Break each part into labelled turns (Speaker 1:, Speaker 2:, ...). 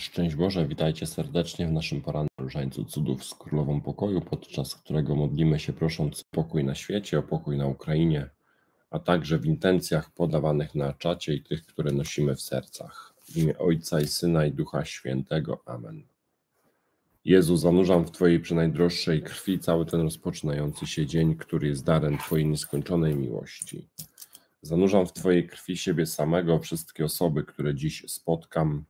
Speaker 1: Szczęść Boże, witajcie serdecznie w naszym porannym różańcu cudów z Królową Pokoju, podczas którego modlimy się prosząc o pokój na świecie, o pokój na Ukrainie, a także w intencjach podawanych na czacie i tych, które nosimy w sercach. W imię Ojca i Syna i Ducha Świętego. Amen. Jezu, zanurzam w Twojej przenajdroższej krwi cały ten rozpoczynający się dzień, który jest darem Twojej nieskończonej miłości. Zanurzam w Twojej krwi siebie samego, wszystkie osoby, które dziś spotkam,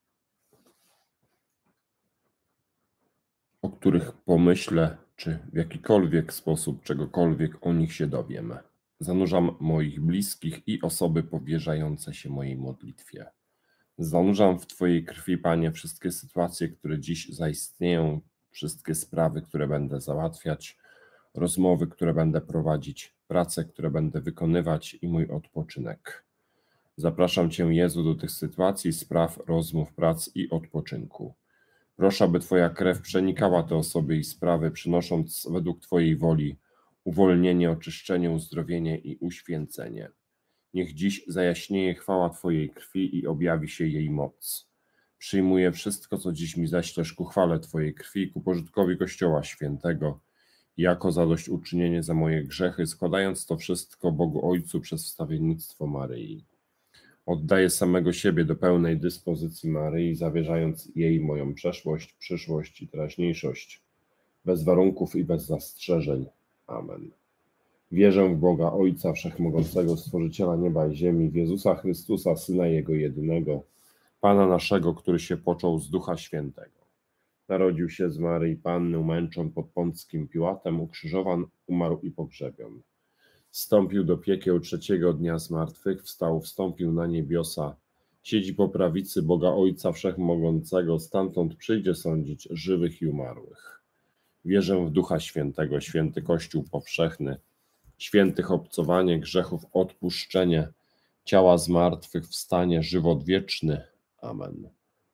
Speaker 1: o których pomyślę, czy w jakikolwiek sposób czegokolwiek o nich się dowiem. Zanurzam moich bliskich i osoby powierzające się mojej modlitwie. Zanurzam w Twojej krwi, Panie, wszystkie sytuacje, które dziś zaistnieją, wszystkie sprawy, które będę załatwiać, rozmowy, które będę prowadzić, prace, które będę wykonywać i mój odpoczynek. Zapraszam Cię, Jezu, do tych sytuacji, spraw, rozmów, prac i odpoczynku. Proszę, aby Twoja krew przenikała te osoby i sprawy, przynosząc według Twojej woli uwolnienie, oczyszczenie, uzdrowienie i uświęcenie. Niech dziś zajaśnieje chwała Twojej krwi i objawi się jej moc. Przyjmuję wszystko, co dziś mi zaślesz ku chwale Twojej krwi, ku pożytkowi Kościoła Świętego, jako zadośćuczynienie za moje grzechy, składając to wszystko Bogu Ojcu przez wstawiennictwo Maryi. Oddaję samego siebie do pełnej dyspozycji Maryi, zawierzając jej moją przeszłość, przyszłość i teraźniejszość, bez warunków i bez zastrzeżeń. Amen. Wierzę w Boga Ojca Wszechmogącego, Stworzyciela nieba i ziemi, w Jezusa Chrystusa, Syna Jego jedynego, Pana naszego, który się począł z Ducha Świętego. Narodził się z Maryi Panny, umęczon pod Pąckim Piłatem, ukrzyżowan, umarł i pogrzebion. Wstąpił do piekieł, trzeciego dnia zmartwychwstał, wstąpił na niebiosa, siedzi po prawicy Boga Ojca Wszechmogącego, stamtąd przyjdzie sądzić żywych i umarłych. Wierzę w Ducha Świętego, święty Kościół powszechny, świętych obcowanie grzechów, odpuszczenie, ciała zmartwychwstanie, żywot wieczny. Amen.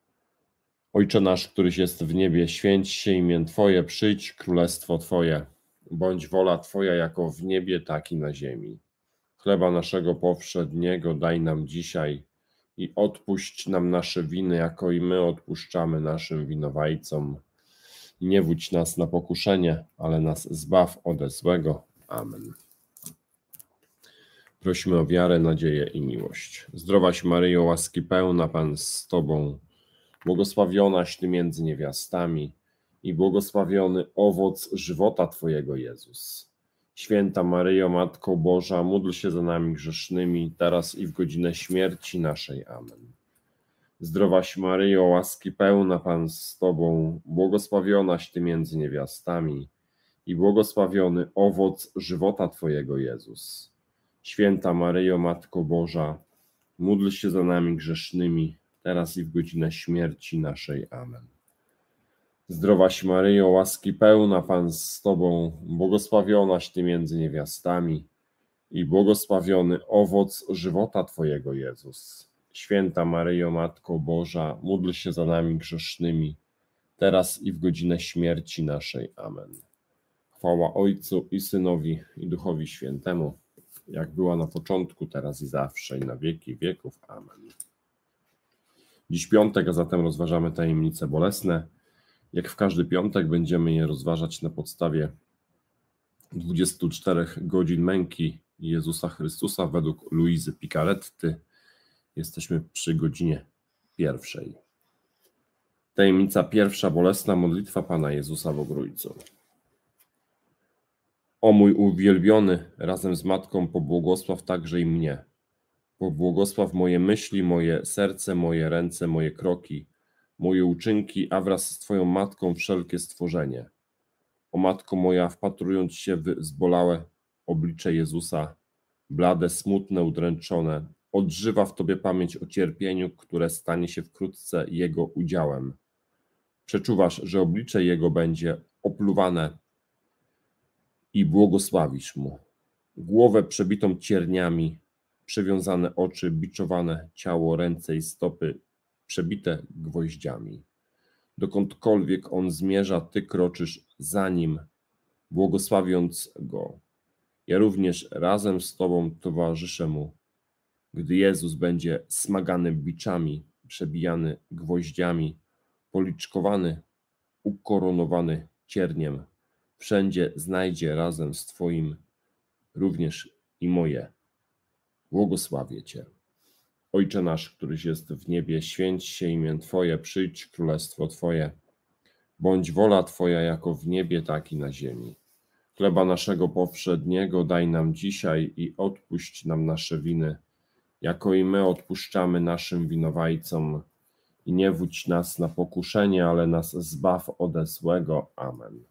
Speaker 1: Ojcze nasz, któryś jest w niebie, święć się imię Twoje, przyjdź królestwo Twoje. Bądź wola Twoja jako w niebie, tak i na ziemi. Chleba naszego powszedniego daj nam dzisiaj i odpuść nam nasze winy, jako i my odpuszczamy naszym winowajcom. I nie wódź nas na pokuszenie, ale nas zbaw ode złego. Amen. Prosimy o wiarę, nadzieję i miłość. Zdrowaś Maryjo, łaski pełna, Pan z Tobą, błogosławionaś Ty między niewiastami i błogosławiony owoc żywota Twojego, Jezus. Święta Maryjo, Matko Boża, módl się za nami grzesznymi, teraz i w godzinę śmierci naszej. Amen. Zdrowaś Maryjo, łaski pełna, Pan z Tobą, błogosławionaś Ty między niewiastami i błogosławiony owoc żywota Twojego, Jezus. Święta Maryjo, Matko Boża, módl się za nami grzesznymi, teraz i w godzinę śmierci naszej. Amen. Zdrowaś Maryjo, łaski pełna, Pan z Tobą, błogosławionaś Ty między niewiastami i błogosławiony owoc żywota Twojego, Jezus. Święta Maryjo, Matko Boża, módl się za nami grzesznymi, teraz i w godzinę śmierci naszej. Amen. Chwała Ojcu i Synowi i Duchowi Świętemu, jak była na początku, teraz i zawsze, i na wieki wieków. Amen. Dziś piątek, a zatem rozważamy tajemnice bolesne. Jak w każdy piątek będziemy je rozważać na podstawie 24 godzin męki Jezusa Chrystusa według Luizy Picaretty. Jesteśmy przy godzinie 1. Tajemnica pierwsza, bolesna modlitwa Pana Jezusa w Ogrójcu. O mój uwielbiony, razem z Matką pobłogosław także i mnie. Pobłogosław moje myśli, moje serce, moje ręce, moje kroki, moje uczynki, a wraz z Twoją Matką wszelkie stworzenie. O Matko moja, wpatrując się w zbolałe oblicze Jezusa, blade, smutne, udręczone, odżywa w Tobie pamięć o cierpieniu, które stanie się wkrótce Jego udziałem. Przeczuwasz, że oblicze Jego będzie opluwane i błogosławisz Mu. Głowę przebitą cierniami, przewiązane oczy, biczowane ciało, ręce i stopy, przebite gwoździami. Dokądkolwiek On zmierza, Ty kroczysz za Nim, błogosławiąc Go. Ja również razem z Tobą towarzyszę Mu, gdy Jezus będzie smagany biczami, przebijany gwoździami, policzkowany, ukoronowany cierniem, wszędzie znajdzie razem z Twoim również i moje. Błogosławię Cię. Ojcze nasz, któryś jest w niebie, święć się imię Twoje, przyjdź królestwo Twoje. Bądź wola Twoja jako w niebie, tak i na ziemi. Chleba naszego powszedniego daj nam dzisiaj i odpuść nam nasze winy, jako i my odpuszczamy naszym winowajcom. I nie wódź nas na pokuszenie, ale nas zbaw ode złego. Amen.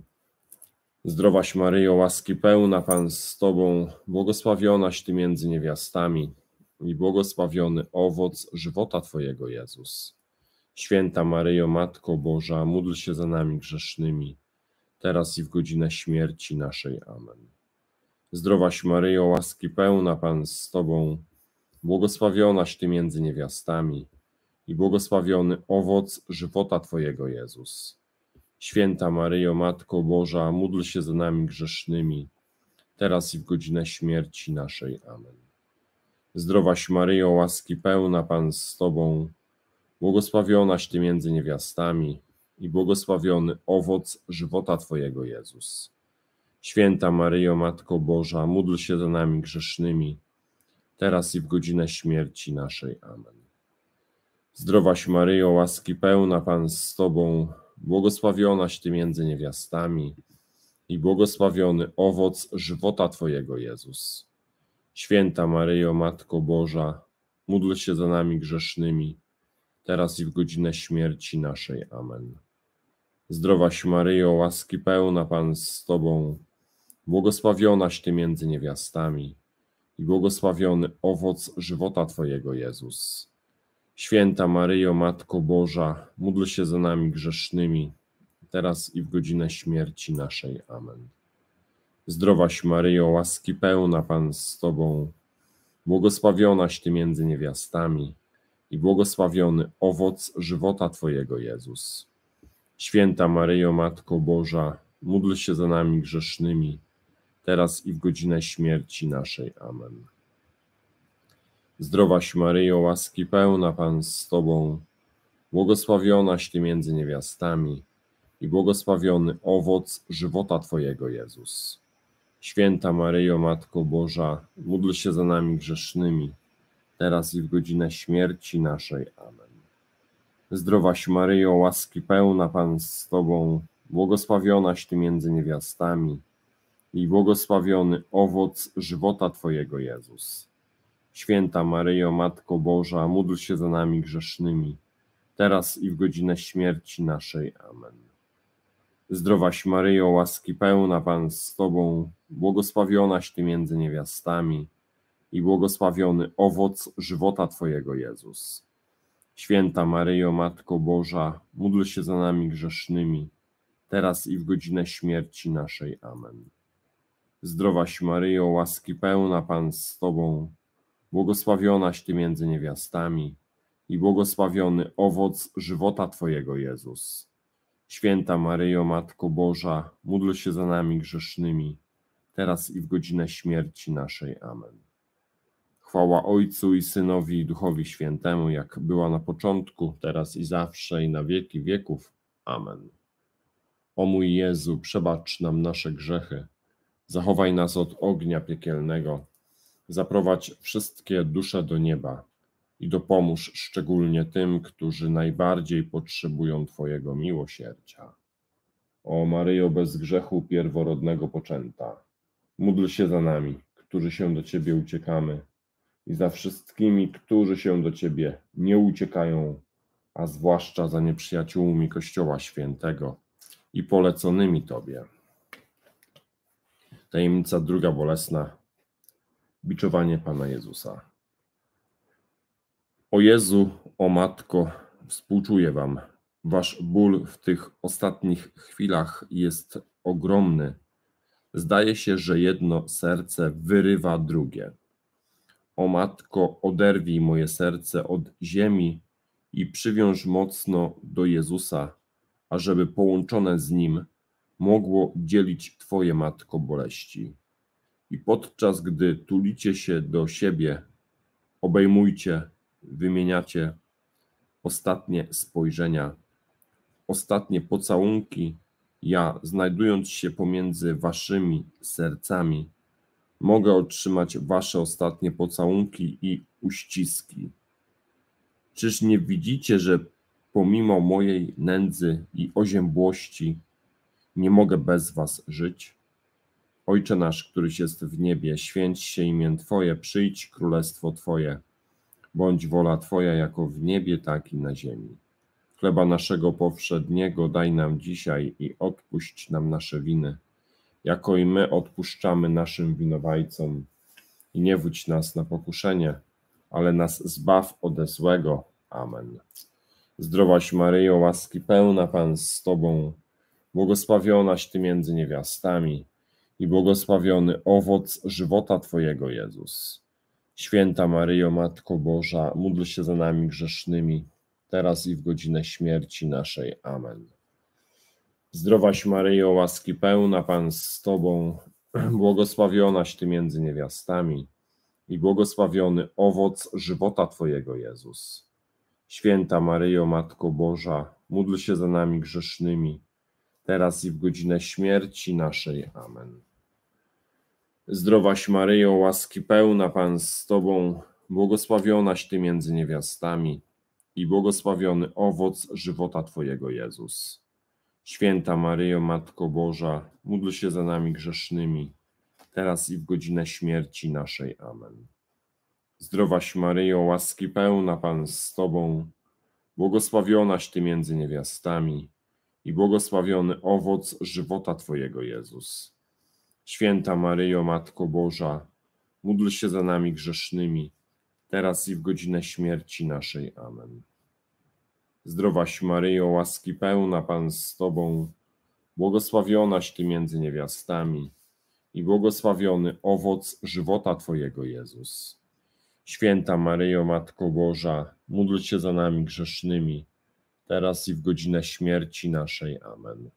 Speaker 1: Zdrowaś Maryjo, łaski pełna, Pan z Tobą, błogosławionaś Ty między niewiastami i błogosławiony owoc żywota Twojego, Jezus. Święta Maryjo, Matko Boża, módl się za nami grzesznymi, teraz i w godzinę śmierci naszej. Amen. Zdrowaś Maryjo, łaski pełna, Pan z Tobą, błogosławionaś Ty między niewiastami i błogosławiony owoc żywota Twojego, Jezus. Święta Maryjo, Matko Boża, módl się za nami grzesznymi, teraz i w godzinę śmierci naszej. Amen. Zdrowaś Maryjo, łaski pełna, Pan z Tobą, błogosławionaś Ty między niewiastami i błogosławiony owoc żywota Twojego, Jezus. Święta Maryjo, Matko Boża, módl się za nami grzesznymi, teraz i w godzinę śmierci naszej. Amen. Zdrowaś Maryjo, łaski pełna, Pan z Tobą, błogosławionaś Ty między niewiastami i błogosławiony owoc żywota Twojego, Jezus. Święta Maryjo, Matko Boża, módl się za nami grzesznymi, teraz i w godzinę śmierci naszej. Amen. Zdrowaś Maryjo, łaski pełna, Pan z Tobą, błogosławionaś Ty między niewiastami i błogosławiony owoc żywota Twojego, Jezus. Święta Maryjo, Matko Boża, módl się za nami grzesznymi, teraz i w godzinę śmierci naszej. Amen. Zdrowaś Maryjo, łaski pełna, Pan z Tobą, błogosławionaś Ty między niewiastami i błogosławiony owoc żywota Twojego, Jezus. Święta Maryjo, Matko Boża, módl się za nami grzesznymi, teraz i w godzinę śmierci naszej. Amen. Zdrowaś Maryjo, łaski pełna, Pan z Tobą, błogosławionaś Ty między niewiastami i błogosławiony owoc żywota Twojego, Jezus. Święta Maryjo, Matko Boża, módl się za nami grzesznymi, teraz i w godzinę śmierci naszej. Amen. Zdrowaś Maryjo, łaski pełna, Pan z Tobą, błogosławionaś Ty między niewiastami i błogosławiony owoc żywota Twojego, Jezus. Święta Maryjo, Matko Boża, módl się za nami grzesznymi, teraz i w godzinę śmierci naszej. Amen. Zdrowaś Maryjo, łaski pełna, Pan z Tobą, błogosławionaś Ty między niewiastami i błogosławiony owoc żywota Twojego, Jezus. Święta Maryjo, Matko Boża, módl się za nami grzesznymi, teraz i w godzinę śmierci naszej. Amen. Zdrowaś Maryjo, łaski pełna, Pan z Tobą, błogosławionaś Ty między niewiastami i błogosławiony owoc żywota Twojego, Jezus. Święta Maryjo, Matko Boża, módl się za nami grzesznymi, teraz i w godzinę śmierci naszej. Amen. Chwała Ojcu i Synowi i Duchowi Świętemu, jak była na początku, teraz i zawsze, i na wieki wieków. Amen. O mój Jezu, przebacz nam nasze grzechy, zachowaj nas od ognia piekielnego, zaprowadź wszystkie dusze do nieba i dopomóż szczególnie tym, którzy najbardziej potrzebują Twojego miłosierdzia. O Maryjo bez grzechu pierworodnego poczęta, módl się za nami, którzy się do Ciebie uciekamy, i za wszystkimi, którzy się do Ciebie nie uciekają, a zwłaszcza za nieprzyjaciółmi Kościoła Świętego i poleconymi Tobie. Tajemnica druga bolesna. Biczowanie Pana Jezusa. O Jezu, o Matko, współczuję Wam. Wasz ból w tych ostatnich chwilach jest ogromny. Zdaje się, że jedno serce wyrywa drugie. O Matko, oderwij moje serce od ziemi i przywiąż mocno do Jezusa, ażeby połączone z Nim mogło dzielić Twoje, Matko, boleści. I podczas gdy tulicie się do siebie, obejmujcie, wymieniacie ostatnie spojrzenia ostatnie pocałunki, ja, znajdując się pomiędzy waszymi sercami, mogę otrzymać wasze ostatnie pocałunki i uściski. Czyż nie widzicie, że pomimo mojej nędzy i oziębłości nie mogę bez was żyć? Ojcze nasz, któryś jest w niebie, święć się imię Twoje, przyjdź królestwo Twoje, bądź wola Twoja jako w niebie, tak i na ziemi. Chleba naszego powszedniego daj nam dzisiaj i odpuść nam nasze winy, jako i my odpuszczamy naszym winowajcom. I nie wódź nas na pokuszenie, ale nas zbaw ode złego. Amen. Zdrowaś Maryjo, łaski pełna, Pan z Tobą, błogosławionaś Ty między niewiastami i błogosławiony owoc żywota Twojego, Jezus. Święta Maryjo, Matko Boża, módl się za nami grzesznymi, teraz i w godzinę śmierci naszej. Amen. Zdrowaś Maryjo, łaski pełna, Pan z Tobą, błogosławionaś Ty między niewiastami i błogosławiony owoc żywota Twojego, Jezus. Święta Maryjo, Matko Boża, módl się za nami grzesznymi, teraz i w godzinę śmierci naszej. Amen. Zdrowaś Maryjo, łaski pełna, Pan z Tobą, błogosławionaś Ty między niewiastami i błogosławiony owoc żywota Twojego, Jezus. Święta Maryjo, Matko Boża, módl się za nami grzesznymi, teraz i w godzinę śmierci naszej. Amen. Zdrowaś Maryjo, łaski pełna, Pan z Tobą, błogosławionaś Ty między niewiastami i błogosławiony owoc żywota Twojego, Jezus. Święta Maryjo, Matko Boża, módl się za nami grzesznymi, teraz i w godzinę śmierci naszej. Amen. Zdrowaś Maryjo, łaski pełna, Pan z Tobą, błogosławionaś Ty między niewiastami i błogosławiony owoc żywota Twojego, Jezus. Święta Maryjo, Matko Boża, módl się za nami grzesznymi, teraz i w godzinę śmierci naszej. Amen.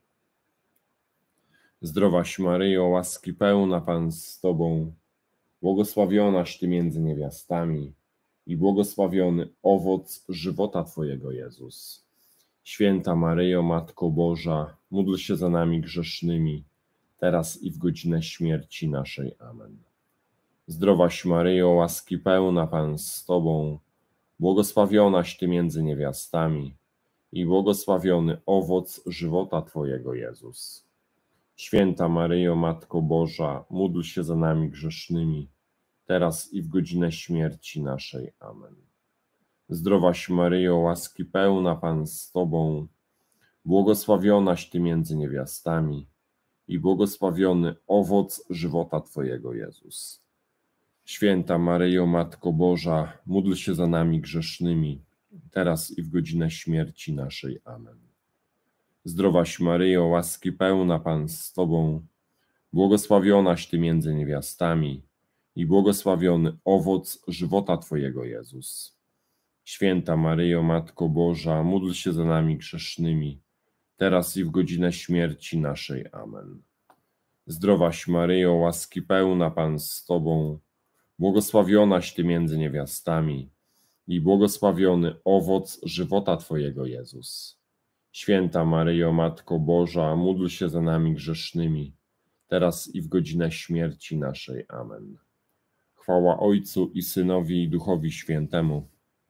Speaker 1: Zdrowaś Maryjo, łaski pełna, Pan z Tobą, błogosławionaś Ty między niewiastami i błogosławiony owoc żywota Twojego, Jezus. Święta Maryjo, Matko Boża, módl się za nami grzesznymi, teraz i w godzinę śmierci naszej. Amen. Zdrowaś Maryjo, łaski pełna, Pan z Tobą, błogosławionaś Ty między niewiastami i błogosławiony owoc żywota Twojego, Jezus. Święta Maryjo, Matko Boża, módl się za nami grzesznymi, teraz i w godzinę śmierci naszej. Amen. Zdrowaś Maryjo, łaski pełna, Pan z Tobą, błogosławionaś Ty między niewiastami i błogosławiony owoc żywota Twojego, Jezus. Święta Maryjo, Matko Boża, módl się za nami grzesznymi, teraz i w godzinę śmierci naszej. Amen. Zdrowaś Maryjo, łaski pełna, Pan z Tobą, błogosławionaś Ty między niewiastami i błogosławiony owoc żywota Twojego, Jezus. Święta Maryjo, Matko Boża, módl się za nami grzesznymi, teraz i w godzinę śmierci naszej. Amen. Zdrowaś Maryjo, łaski pełna, Pan z Tobą, błogosławionaś Ty między niewiastami i błogosławiony owoc żywota Twojego, Jezus. Święta Maryjo, Matko Boża, módl się za nami grzesznymi, teraz i w godzinę śmierci naszej. Amen. Chwała Ojcu i Synowi i Duchowi Świętemu,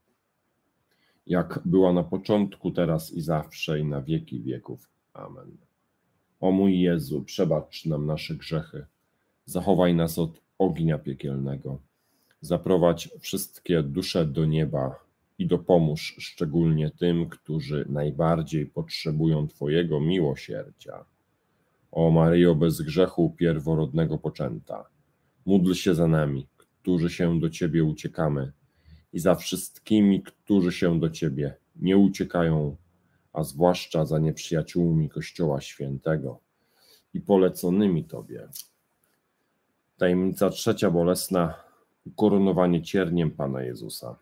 Speaker 1: jak była na początku, teraz i zawsze, i na wieki wieków. Amen. O mój Jezu, przebacz nam nasze grzechy, zachowaj nas od ognia piekielnego, zaprowadź wszystkie dusze do nieba i dopomóż szczególnie tym, którzy najbardziej potrzebują Twojego miłosierdzia. O Maryjo bez grzechu pierworodnego poczęta, módl się za nami, którzy się do Ciebie uciekamy, i za wszystkimi, którzy się do Ciebie nie uciekają, a zwłaszcza za nieprzyjaciółmi Kościoła Świętego i poleconymi Tobie. Tajemnica trzecia bolesna, ukoronowanie cierniem Pana Jezusa.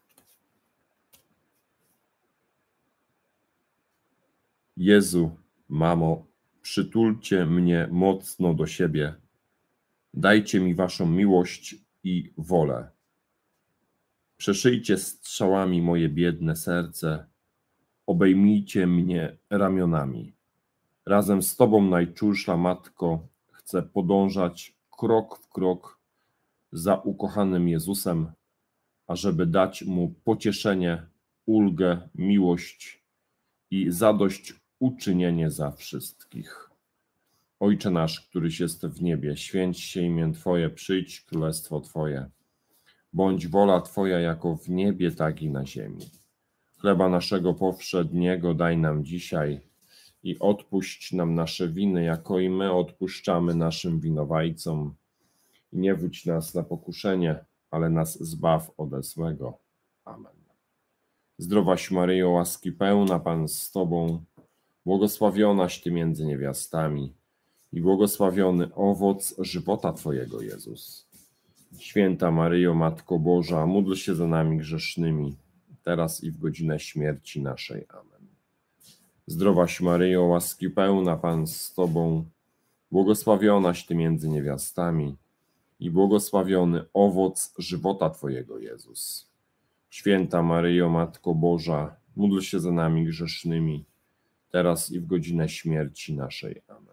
Speaker 1: Jezu, Mamo, przytulcie mnie mocno do siebie, dajcie mi Waszą miłość i wolę. Przeszyjcie strzałami moje biedne serce, obejmijcie mnie ramionami. Razem z Tobą, Najczulsza Matko, chcę podążać krok w krok za ukochanym Jezusem, ażeby dać Mu pocieszenie, ulgę, miłość i zadośćuczynienie za wszystkich. Ojcze nasz, któryś jest w niebie, święć się imię Twoje, przyjdź królestwo Twoje. Bądź wola Twoja jako w niebie, tak i na ziemi. Chleba naszego powszedniego daj nam dzisiaj i odpuść nam nasze winy, jako i my odpuszczamy naszym winowajcom. I nie wódź nas na pokuszenie, ale nas zbaw ode złego. Amen. Zdrowaś Maryjo, łaski pełna, Pan z Tobą, błogosławionaś Ty między niewiastami i błogosławiony owoc żywota Twojego, Jezus. Święta Maryjo, Matko Boża, módl się za nami grzesznymi, teraz i w godzinę śmierci naszej. Amen. Zdrowaś Maryjo, łaski pełna, Pan z Tobą, błogosławionaś Ty między niewiastami i błogosławiony owoc żywota Twojego, Jezus. Święta Maryjo, Matko Boża, módl się za nami grzesznymi, teraz i w godzinę śmierci naszej. Amen.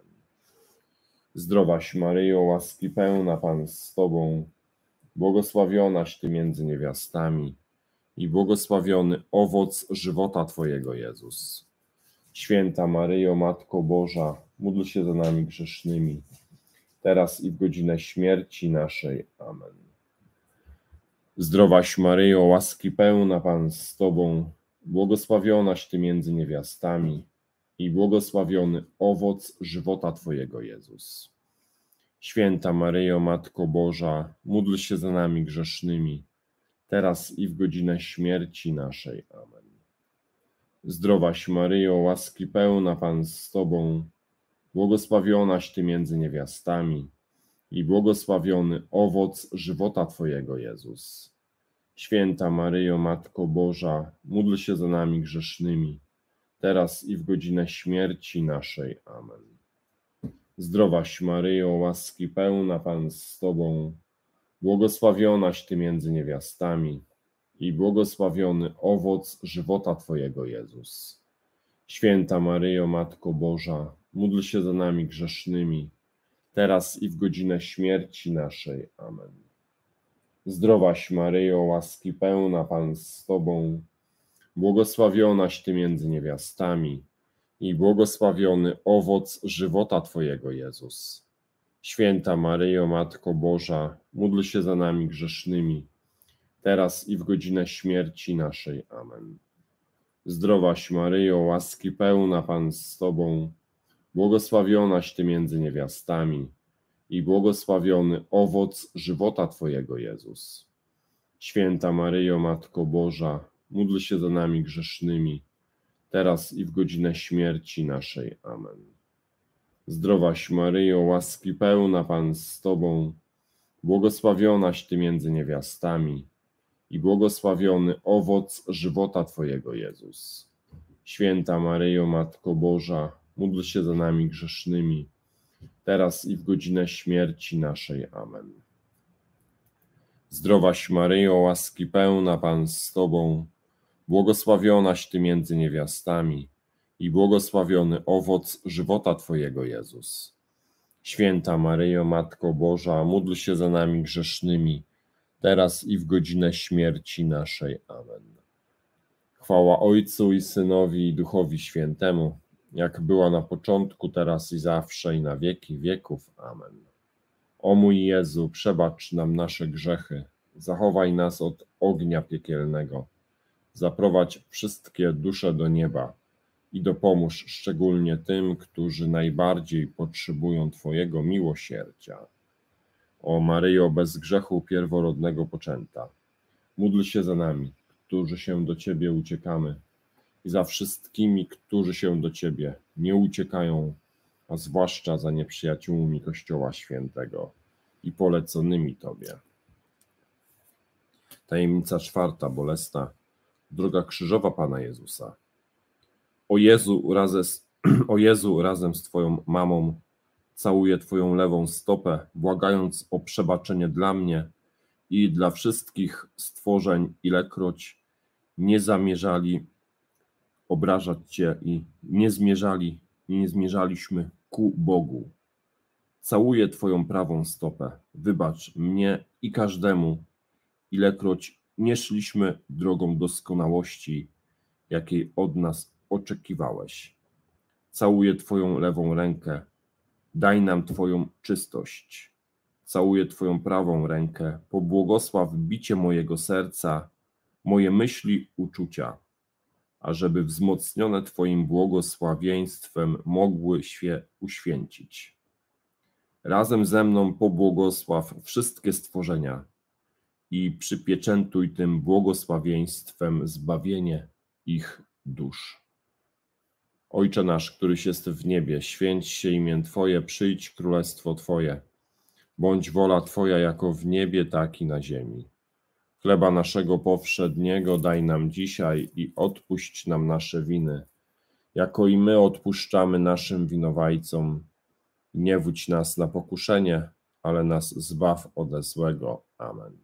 Speaker 1: Zdrowaś Maryjo, łaski pełna, Pan z Tobą, błogosławionaś Ty między niewiastami i błogosławiony owoc żywota Twojego, Jezus. Święta Maryjo, Matko Boża, módl się za nami grzesznymi, teraz i w godzinę śmierci naszej. Amen. Zdrowaś Maryjo, łaski pełna, Pan z Tobą, błogosławionaś Ty między niewiastami i błogosławiony owoc żywota Twojego, Jezus. Święta Maryjo, Matko Boża, módl się za nami grzesznymi, teraz i w godzinę śmierci naszej. Amen. Zdrowaś Maryjo, łaski pełna, Pan z Tobą, błogosławionaś Ty między niewiastami i błogosławiony owoc żywota Twojego, Jezus. Święta Maryjo, Matko Boża, módl się za nami grzesznymi, teraz i w godzinę śmierci naszej. Amen. Zdrowaś Maryjo, łaski pełna, Pan z Tobą, błogosławionaś Ty między niewiastami i błogosławiony owoc żywota Twojego, Jezus. Święta Maryjo, Matko Boża, módl się za nami grzesznymi, teraz i w godzinę śmierci naszej. Amen. Zdrowaś Maryjo, łaski pełna, Pan z Tobą, błogosławionaś Ty między niewiastami i błogosławiony owoc żywota Twojego, Jezus. Święta Maryjo, Matko Boża, módl się za nami grzesznymi, teraz i w godzinę śmierci naszej. Amen. Zdrowaś Maryjo, łaski pełna, Pan z Tobą, błogosławionaś Ty między niewiastami i błogosławiony owoc żywota Twojego, Jezus. Święta Maryjo, Matko Boża, módl się za nami grzesznymi, teraz i w godzinę śmierci naszej. Amen. Zdrowaś Maryjo, łaski pełna, Pan z Tobą, błogosławionaś Ty między niewiastami i błogosławiony owoc żywota Twojego, Jezus. Święta Maryjo, Matko Boża, módl się za nami grzesznymi, teraz i w godzinę śmierci naszej. Amen. Zdrowaś Maryjo, łaski pełna, Pan z Tobą, błogosławionaś Ty między niewiastami i błogosławiony owoc żywota Twojego, Jezus. Święta Maryjo, Matko Boża, módl się za nami grzesznymi, teraz i w godzinę śmierci naszej. Amen. Chwała Ojcu i Synowi i Duchowi Świętemu, jak była na początku, teraz i zawsze, i na wieki wieków. Amen. O mój Jezu, przebacz nam nasze grzechy, zachowaj nas od ognia piekielnego, zaprowadź wszystkie dusze do nieba i dopomóż szczególnie tym, którzy najbardziej potrzebują Twojego miłosierdzia. O Maryjo, bez grzechu pierworodnego poczęta, módl się za nami, którzy się do Ciebie uciekamy, i za wszystkimi, którzy się do Ciebie nie uciekają, a zwłaszcza za nieprzyjaciółmi Kościoła Świętego i poleconymi Tobie. Tajemnica czwarta, bolesna, droga krzyżowa Pana Jezusa. O Jezu, razem z Twoją mamą całuję Twoją lewą stopę, błagając o przebaczenie dla mnie i dla wszystkich stworzeń, ilekroć nie zamierzali obrażać Cię i nie zmierzaliśmy ku Bogu. Całuję Twoją prawą stopę. Wybacz mnie i każdemu, ilekroć nie szliśmy drogą doskonałości, jakiej od nas oczekiwałeś. Całuję Twoją lewą rękę. Daj nam Twoją czystość. Całuję Twoją prawą rękę. Pobłogosław bicie mojego serca, moje myśli, uczucia, ażeby wzmocnione Twoim błogosławieństwem mogły się uświęcić. Razem ze mną pobłogosław wszystkie stworzenia i przypieczętuj tym błogosławieństwem zbawienie ich dusz. Ojcze nasz, któryś jest w niebie, święć się imię Twoje, przyjdź królestwo Twoje. Bądź wola Twoja jako w niebie, tak i na ziemi. Chleba naszego powszedniego daj nam dzisiaj i odpuść nam nasze winy, jako i my odpuszczamy naszym winowajcom. Nie wódź nas na pokuszenie, ale nas zbaw ode złego. Amen.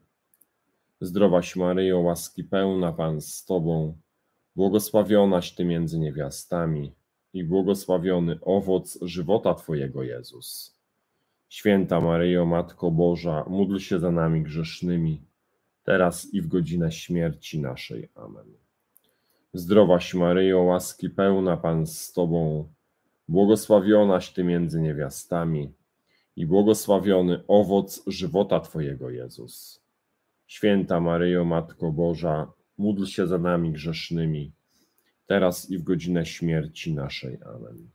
Speaker 1: Zdrowaś Maryjo, łaski pełna, Pan z Tobą, błogosławionaś Ty między niewiastami i błogosławiony owoc żywota Twojego, Jezus. Święta Maryjo, Matko Boża, módl się za nami grzesznymi, teraz i w godzinę śmierci naszej. Amen. Zdrowaś Maryjo, łaski pełna, Pan z Tobą, błogosławionaś Ty między niewiastami i błogosławiony owoc żywota Twojego, Jezus. Święta Maryjo, Matko Boża, módl się za nami grzesznymi, teraz i w godzinę śmierci naszej. Amen.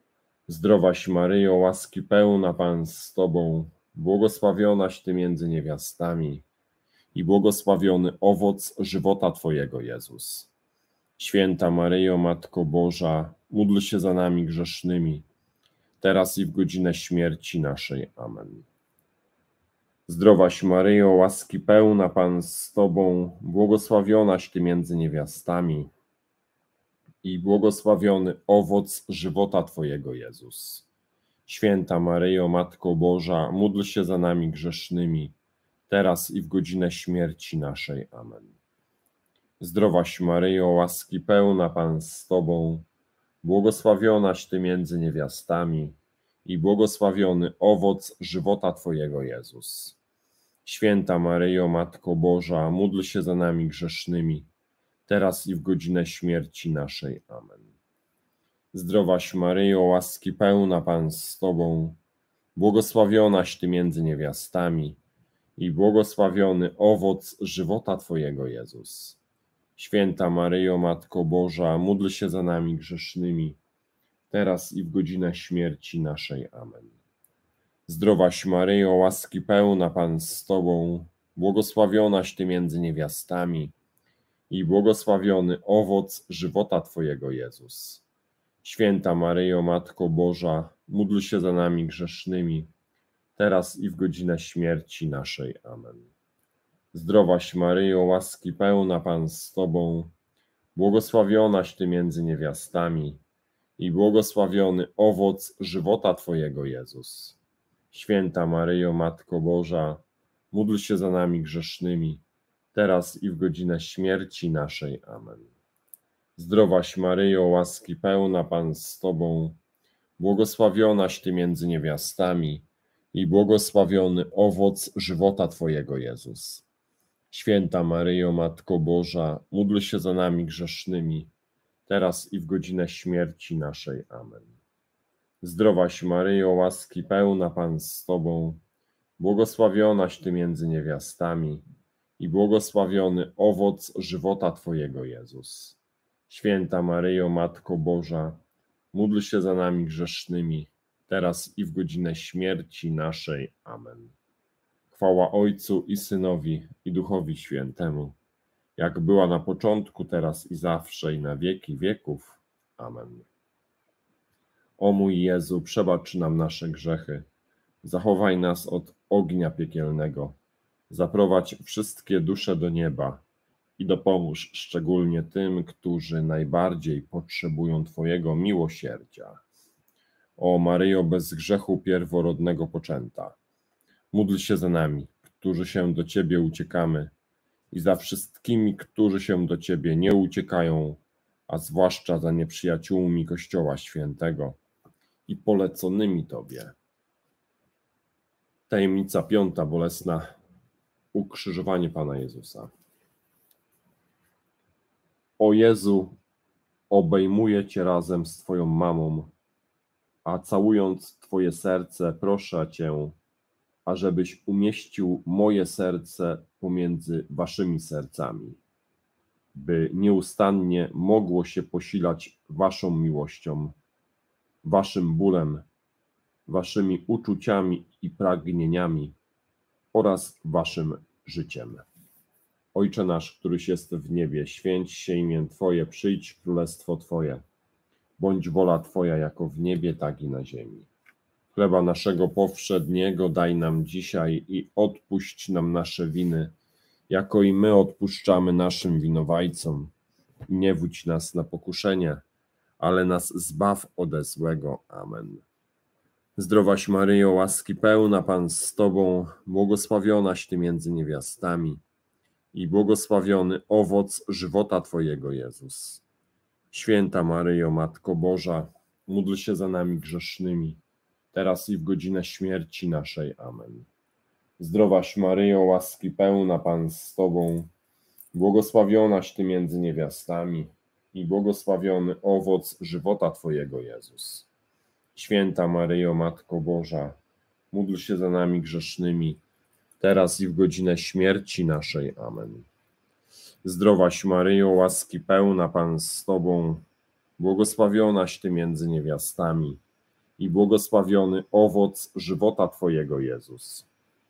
Speaker 1: Zdrowaś Maryjo, łaski pełna, Pan z Tobą, błogosławionaś Ty między niewiastami i błogosławiony owoc żywota Twojego, Jezus. Święta Maryjo, Matko Boża, módl się za nami grzesznymi, teraz i w godzinę śmierci naszej. Amen. Zdrowaś Maryjo, łaski pełna, Pan z Tobą, błogosławionaś Ty między niewiastami i błogosławiony owoc żywota Twojego, Jezus. Święta Maryjo, Matko Boża, módl się za nami grzesznymi, teraz i w godzinę śmierci naszej. Amen. Zdrowaś Maryjo, łaski pełna, Pan z Tobą, błogosławionaś Ty między niewiastami i błogosławiony owoc żywota Twojego, Jezus. Święta Maryjo, Matko Boża, módl się za nami grzesznymi, teraz i w godzinę śmierci naszej. Amen. Zdrowaś Maryjo, łaski pełna, Pan z Tobą, błogosławionaś Ty między niewiastami i błogosławiony owoc żywota Twojego, Jezus. Święta Maryjo, Matko Boża, módl się za nami grzesznymi, teraz i w godzinę śmierci naszej. Amen. Zdrowaś Maryjo, łaski pełna, Pan z Tobą, błogosławionaś Ty między niewiastami i błogosławiony owoc żywota Twojego, Jezus. Święta Maryjo, Matko Boża, módl się za nami grzesznymi, teraz i w godzinę śmierci naszej. Amen. Zdrowaś Maryjo, łaski pełna, Pan z Tobą, błogosławionaś Ty między niewiastami i błogosławiony owoc żywota Twojego, Jezus. Święta Maryjo, Matko Boża, módl się za nami grzesznymi, teraz i w godzinę śmierci naszej. Amen. Zdrowaś Maryjo, łaski pełna, Pan z Tobą, błogosławionaś Ty między niewiastami i błogosławiony owoc żywota Twojego, Jezus. Święta Maryjo, Matko Boża, módl się za nami grzesznymi, teraz i w godzinę śmierci naszej. Amen. Zdrowaś Maryjo, łaski pełna, Pan z Tobą, błogosławionaś Ty między niewiastami i błogosławiony owoc żywota Twojego, Jezus. Święta Maryjo, Matko Boża, módl się za nami grzesznymi, teraz i w godzinę śmierci naszej. Amen. Chwała Ojcu i Synowi, i Duchowi Świętemu, jak była na początku, teraz i zawsze, i na wieki wieków. Amen. O mój Jezu, przebacz nam nasze grzechy, zachowaj nas od ognia piekielnego, zaprowadź wszystkie dusze do nieba i dopomóż szczególnie tym, którzy najbardziej potrzebują Twojego miłosierdzia. O Maryjo, bez grzechu pierworodnego poczęta, módl się za nami, którzy się do Ciebie uciekamy, i za wszystkimi, którzy się do Ciebie nie uciekają, a zwłaszcza za nieprzyjaciółmi Kościoła Świętego i poleconymi Tobie. Tajemnica piąta bolesna. Ukrzyżowanie Pana Jezusa. O Jezu, obejmuję Cię razem z Twoją mamą, a całując Twoje serce, proszę Cię, ażebyś umieścił moje serce pomiędzy Waszymi sercami, by nieustannie mogło się posilać Waszą miłością, Waszym bólem, Waszymi uczuciami i pragnieniami oraz Waszym życiem. Ojcze nasz, któryś jest w niebie, święć się imię Twoje, przyjdź królestwo Twoje. Bądź wola Twoja jako w niebie, tak i na ziemi. Chleba naszego powszedniego daj nam dzisiaj i odpuść nam nasze winy, jako i my odpuszczamy naszym winowajcom. I nie wódź nas na pokuszenie, ale nas zbaw ode złego. Amen. Zdrowaś Maryjo, łaski pełna, Pan z Tobą, błogosławionaś Ty między niewiastami i błogosławiony owoc żywota Twojego, Jezus. Święta Maryjo, Matko Boża, módl się za nami grzesznymi, teraz i w godzinę śmierci naszej. Amen. Zdrowaś Maryjo, łaski pełna, Pan z Tobą, błogosławionaś Ty między niewiastami i błogosławiony owoc żywota Twojego, Jezus. Święta Maryjo, Matko Boża, módl się za nami grzesznymi, teraz i w godzinę śmierci naszej. Amen. Zdrowaś Maryjo, łaski pełna, Pan z Tobą, błogosławionaś Ty między niewiastami i błogosławiony owoc żywota Twojego, Jezus.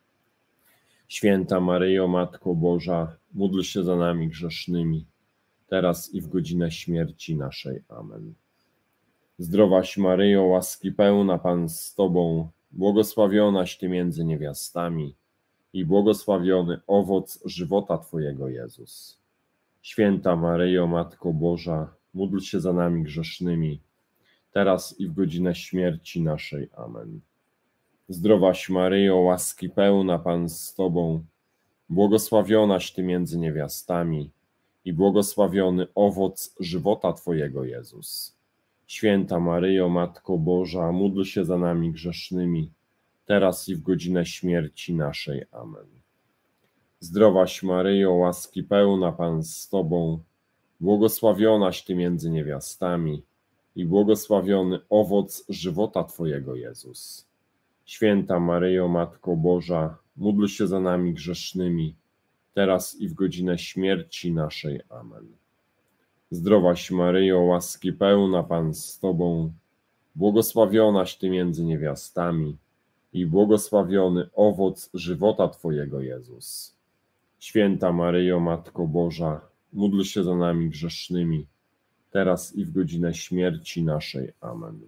Speaker 1: Święta Maryjo, Matko Boża, módl się za nami grzesznymi, teraz i w godzinę śmierci naszej. Amen. Zdrowaś Maryjo, łaski pełna, Pan z Tobą, błogosławionaś Ty między niewiastami i błogosławiony owoc żywota Twojego, Jezus. Święta Maryjo, Matko Boża, módl się za nami grzesznymi, teraz i w godzinę śmierci naszej. Amen. Zdrowaś Maryjo, łaski pełna, Pan z Tobą, błogosławionaś Ty między niewiastami i błogosławiony owoc żywota Twojego, Jezus. Święta Maryjo, Matko Boża, módl się za nami grzesznymi, teraz i w godzinę śmierci naszej. Amen. Zdrowaś Maryjo, łaski pełna, Pan z Tobą, błogosławionaś Ty między niewiastami i błogosławiony owoc żywota Twojego, Jezus. Święta Maryjo, Matko Boża, módl się za nami grzesznymi, teraz i w godzinę śmierci naszej. Amen. Zdrowaś Maryjo, łaski pełna, Pan z Tobą, błogosławionaś Ty między niewiastami i błogosławiony owoc żywota Twojego, Jezus. Święta Maryjo, Matko Boża, módl się za nami grzesznymi, teraz i w godzinę śmierci naszej. Amen.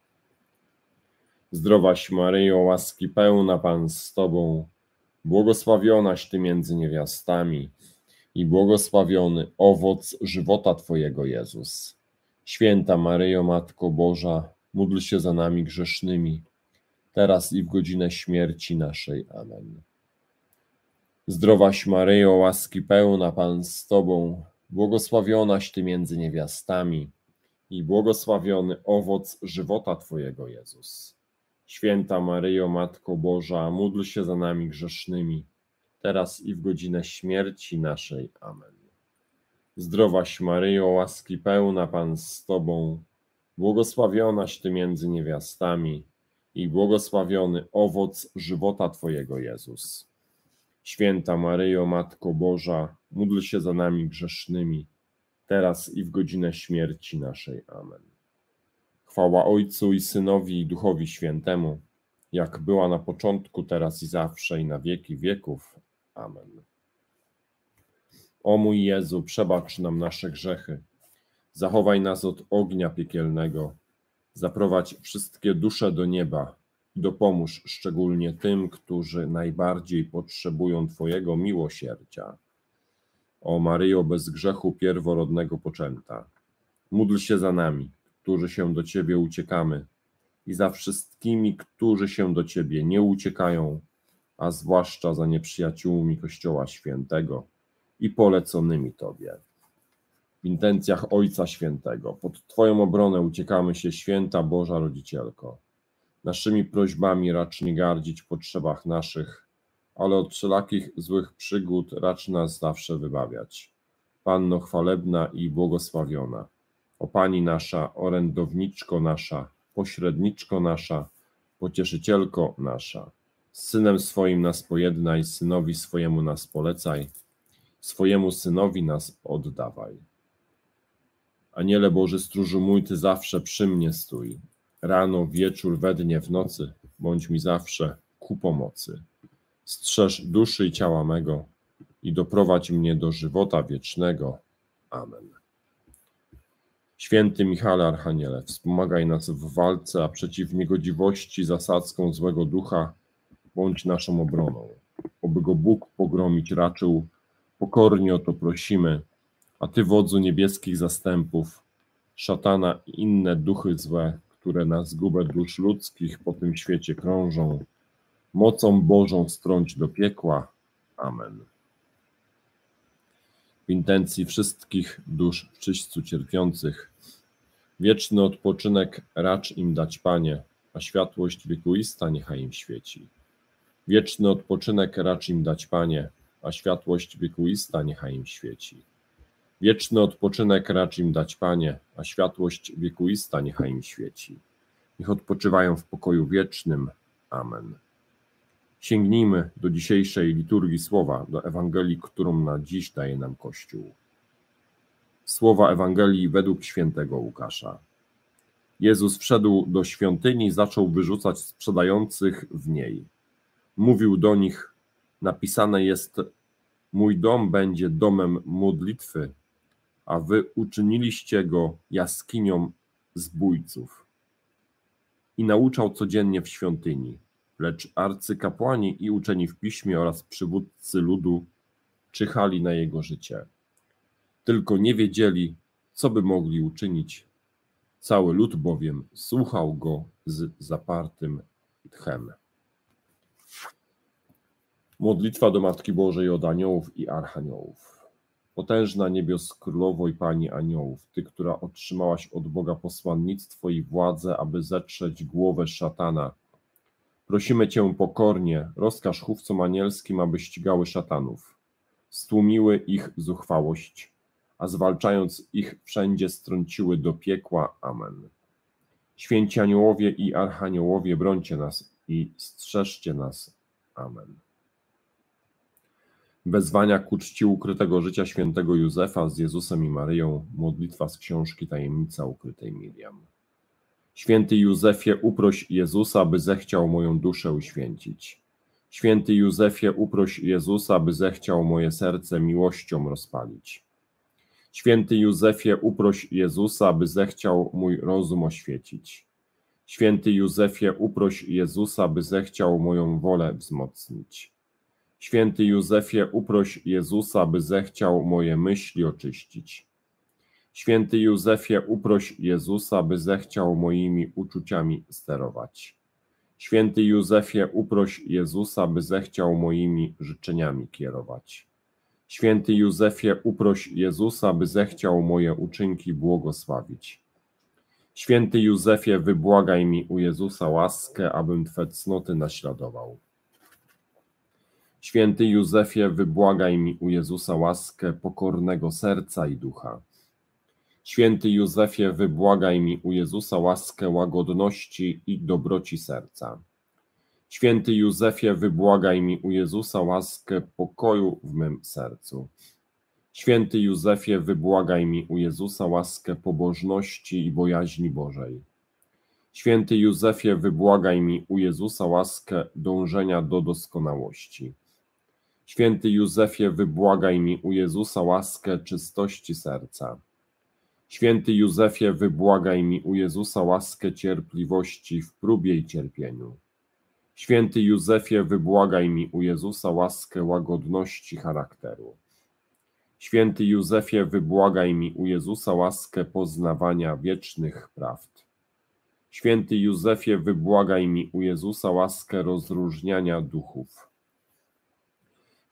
Speaker 1: Zdrowaś Maryjo, łaski pełna, Pan z Tobą, błogosławionaś Ty między niewiastami i błogosławiony owoc żywota Twojego, Jezus. Święta Maryjo, Matko Boża, módl się za nami grzesznymi, teraz i w godzinę śmierci naszej. Amen. Zdrowaś Maryjo, łaski pełna, Pan z Tobą, błogosławionaś Ty między niewiastami i błogosławiony owoc żywota Twojego, Jezus. Święta Maryjo, Matko Boża, módl się za nami grzesznymi, teraz i w godzinę śmierci naszej. Amen. Zdrowaś Maryjo, łaski pełna, Pan z Tobą, błogosławionaś Ty między niewiastami i błogosławiony owoc żywota Twojego, Jezus. Święta Maryjo, Matko Boża, módl się za nami grzesznymi, teraz i w godzinę śmierci naszej. Amen. Chwała Ojcu i Synowi i Duchowi Świętemu, jak była na początku, teraz i zawsze i na wieki wieków. Amen. O mój Jezu, przebacz nam nasze grzechy, zachowaj nas od ognia piekielnego, zaprowadź wszystkie dusze do nieba i dopomóż szczególnie tym, którzy najbardziej potrzebują Twojego miłosierdzia. O Maryjo, bez grzechu pierworodnego poczęta, módl się za nami, którzy się do Ciebie uciekamy, i za wszystkimi, którzy się do Ciebie nie uciekają, a zwłaszcza za nieprzyjaciółmi Kościoła Świętego i poleconymi Tobie. W intencjach Ojca Świętego, pod Twoją obronę uciekamy się, Święta Boża Rodzicielko. Naszymi prośbami racz nie gardzić w potrzebach naszych, ale od wszelakich złych przygód racz nas zawsze wybawiać. Panno chwalebna i błogosławiona, o Pani nasza, orędowniczko nasza, pośredniczko nasza, pocieszycielko nasza, z Synem swoim nas pojednaj, Synowi swojemu nas polecaj, swojemu Synowi nas oddawaj. Aniele Boży, stróżu mój, Ty zawsze przy mnie stój, rano, wieczór, we dnie, w nocy, bądź mi zawsze ku pomocy. Strzeż duszy i ciała mego i doprowadź mnie do żywota wiecznego. Amen. Święty Michale Archaniele, wspomagaj nas w walce, a przeciw niegodziwości zasadzką złego ducha bądź naszą obroną. Oby go Bóg pogromić raczył, pokornie o to prosimy, a Ty, wodzu niebieskich zastępów, szatana i inne duchy złe, które na zgubę dusz ludzkich po tym świecie krążą, mocą Bożą strąć do piekła. Amen. W intencji wszystkich dusz w czyśćcu cierpiących, wieczny odpoczynek racz im dać, Panie, a światłość wiekuista niechaj im świeci. Wieczny odpoczynek racz im dać, Panie, a światłość wiekuista niechaj im świeci. Wieczny odpoczynek racz im dać, Panie, a światłość wiekuista niechaj im świeci. Niech odpoczywają w pokoju wiecznym. Amen. Sięgnijmy do dzisiejszej liturgii słowa, do Ewangelii, którą na dziś daje nam Kościół. Słowa Ewangelii według świętego Łukasza. Jezus wszedł do świątyni i zaczął wyrzucać sprzedających w niej. Mówił do nich: napisane jest: mój dom będzie domem modlitwy, a wy uczyniliście go jaskinią zbójców. I nauczał codziennie w świątyni, lecz arcykapłani i uczeni w piśmie oraz przywódcy ludu czyhali na jego życie. Tylko nie wiedzieli, co by mogli uczynić. Cały lud bowiem słuchał go z zapartym tchem. Modlitwa do Matki Bożej od aniołów i archaniołów. Potężna niebios królowo i Pani aniołów, Ty, która otrzymałaś od Boga posłannictwo i władzę, aby zetrzeć głowę szatana, prosimy Cię pokornie, rozkaż chówcom anielskim, aby ścigały szatanów, stłumiły ich zuchwałość, a zwalczając ich wszędzie strąciły do piekła. Amen. Święci aniołowie i archaniołowie, brońcie nas i strzeżcie nas. Amen. Wezwania ku czci ukrytego życia świętego Józefa z Jezusem i Maryją, modlitwa z książki Tajemnica ukrytej Miriam. Święty Józefie, uproś Jezusa, by zechciał moją duszę uświęcić. Święty Józefie, uproś Jezusa, by zechciał moje serce miłością rozpalić. Święty Józefie, uproś Jezusa, by zechciał mój rozum oświecić. Święty Józefie, uproś Jezusa, by zechciał moją wolę wzmocnić. Święty Józefie, uproś Jezusa, by zechciał moje myśli oczyścić. Święty Józefie, uproś Jezusa, by zechciał moimi uczuciami sterować. Święty Józefie, uproś Jezusa, by zechciał moimi życzeniami kierować. Święty Józefie, uproś Jezusa, by zechciał moje uczynki błogosławić. Święty Józefie, wybłagaj mi u Jezusa łaskę, abym Twe cnoty naśladował. Święty Józefie, wybłagaj mi u Jezusa łaskę pokornego serca i ducha. Święty Józefie, wybłagaj mi u Jezusa łaskę łagodności i dobroci serca. Święty Józefie, wybłagaj mi u Jezusa łaskę pokoju w mym sercu. Święty Józefie, wybłagaj mi u Jezusa łaskę pobożności i bojaźni Bożej. Święty Józefie, wybłagaj mi u Jezusa łaskę dążenia do doskonałości. Święty Józefie, wybłagaj mi u Jezusa łaskę czystości serca. Święty Józefie, wybłagaj mi u Jezusa łaskę cierpliwości w próbie i cierpieniu. Święty Józefie, wybłagaj mi u Jezusa łaskę łagodności charakteru. Święty Józefie, wybłagaj mi u Jezusa łaskę poznawania wiecznych prawd. Święty Józefie, wybłagaj mi u Jezusa łaskę rozróżniania duchów.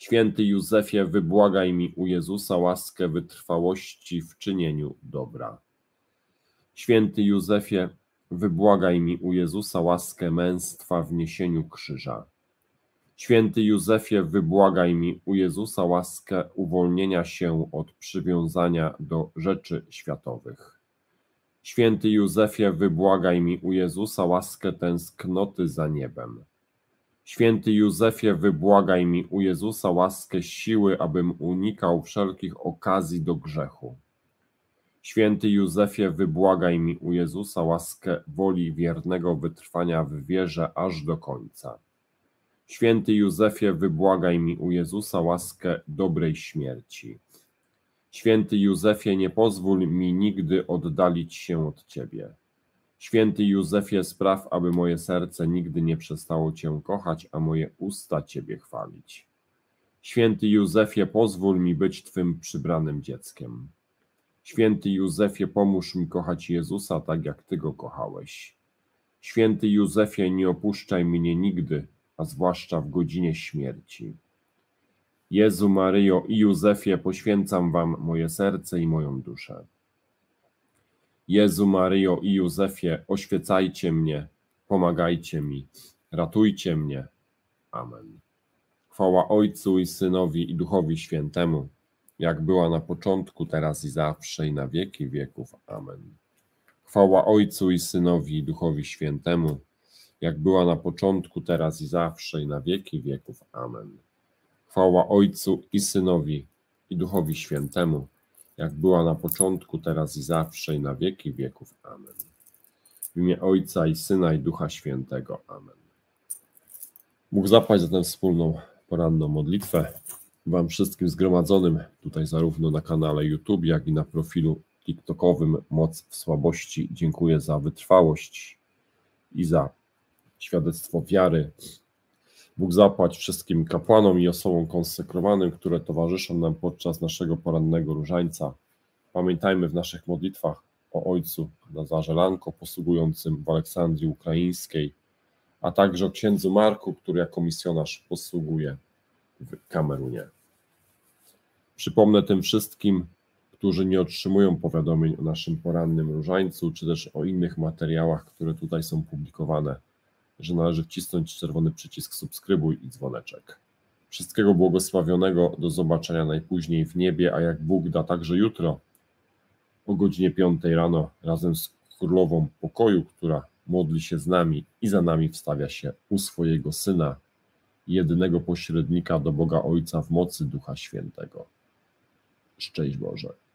Speaker 1: Święty Józefie, wybłagaj mi u Jezusa łaskę wytrwałości w czynieniu dobra. Święty Józefie, wybłagaj mi u Jezusa łaskę męstwa w niesieniu krzyża. Święty Józefie, wybłagaj mi u Jezusa łaskę uwolnienia się od przywiązania do rzeczy światowych. Święty Józefie, wybłagaj mi u Jezusa łaskę tęsknoty za niebem. Święty Józefie, wybłagaj mi u Jezusa łaskę siły, abym unikał wszelkich okazji do grzechu. Święty Józefie, wybłagaj mi u Jezusa łaskę woli wiernego wytrwania w wierze aż do końca. Święty Józefie, wybłagaj mi u Jezusa łaskę dobrej śmierci. Święty Józefie, nie pozwól mi nigdy oddalić się od Ciebie. Święty Józefie, spraw, aby moje serce nigdy nie przestało Cię kochać, a moje usta Ciebie chwalić. Święty Józefie, pozwól mi być Twym przybranym dzieckiem. Święty Józefie, pomóż mi kochać Jezusa tak, jak Ty Go kochałeś. Święty Józefie, nie opuszczaj mnie nigdy, a zwłaszcza w godzinie śmierci. Jezu, Maryjo i Józefie, poświęcam Wam moje serce i moją duszę. Jezu, Maryjo i Józefie, oświecajcie mnie, pomagajcie mi, ratujcie mnie. Amen. Chwała Ojcu i Synowi i Duchowi Świętemu, jak była na początku, teraz i zawsze, i na wieki wieków. Amen. Chwała Ojcu i Synowi i Duchowi Świętemu, jak była na początku, teraz i zawsze, i na wieki wieków. Amen. Chwała Ojcu i Synowi i Duchowi Świętemu, jak była na początku, teraz i zawsze, i na wieki wieków. Amen. W imię Ojca i Syna i Ducha Świętego. Amen. Bóg zapłać za tę wspólną poranną modlitwę. Wam wszystkim zgromadzonym tutaj zarówno na kanale YouTube, jak i na profilu TikTokowym Moc w Słabości dziękuję za wytrwałość i za świadectwo wiary. Bóg zapłać wszystkim kapłanom i osobom konsekrowanym, które towarzyszą nam podczas naszego porannego różańca. Pamiętajmy w naszych modlitwach o ojcu Lazarze Lanko, posługującym w Aleksandrii Ukraińskiej, a także o księdzu Marku, który jako misjonarz posługuje w Kamerunie. Przypomnę tym wszystkim, którzy nie otrzymują powiadomień o naszym porannym różańcu, czy też o innych materiałach, które tutaj są publikowane, że należy wcisnąć czerwony przycisk subskrybuj i dzwoneczek. Wszystkiego błogosławionego, do zobaczenia najpóźniej w niebie, a jak Bóg da, także jutro o godzinie 5 rano razem z Królową Pokoju, która modli się z nami i za nami wstawia się u swojego Syna, jedynego pośrednika do Boga Ojca w mocy Ducha Świętego. Szczęść Boże.